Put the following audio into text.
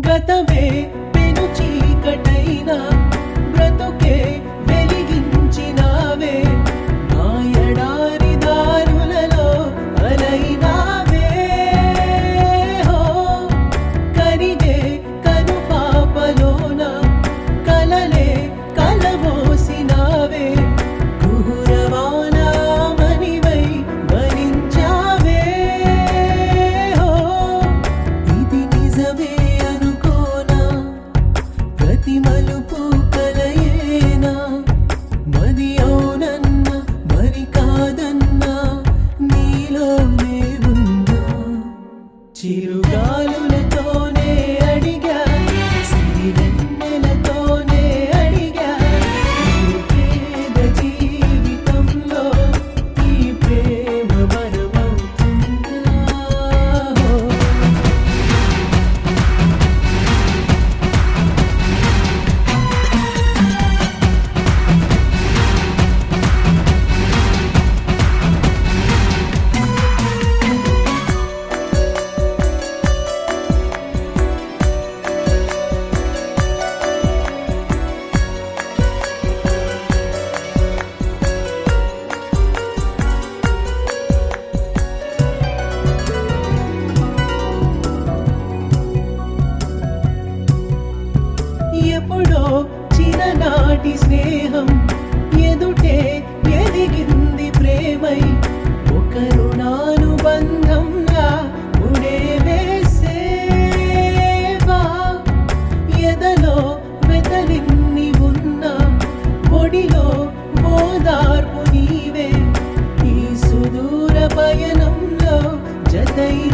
గతమే పెను చీకటైనా బ్రతుకే వెలిగించినావే నా ఎడారి దారులలో అలైనావే హో కరిగే కను పాపలోన కలలే కలబోసినావే కుహురవానామణివై వరించావే హో ఇది నిజమే అనుకోనా ప్రతి మలుపు కలయేనా మది అవునన్నా మరి కాదన్నా నీలోనే ఉందా చిరుగాలులతోనే అడిగా సిరివెన్నెలతోనే అడిగా నిరుపేద జీవితంలో ఈ ప్రేమ వరమవుతుందా ఎప్పుడో చిరనాటి స్నేహం ఎదుటే ఎదిగింది ప్రేమై ఒక రుణానుబంధంలా ముడే వేసేవా ఎదలో వెతలిన్ని ఉన్నా ఒడిలో ఓదార్పు నీవే ఈ సుదూర పయనంలో జతై